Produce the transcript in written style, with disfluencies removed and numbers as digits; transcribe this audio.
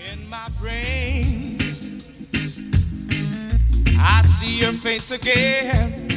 In my brain, I see your face again.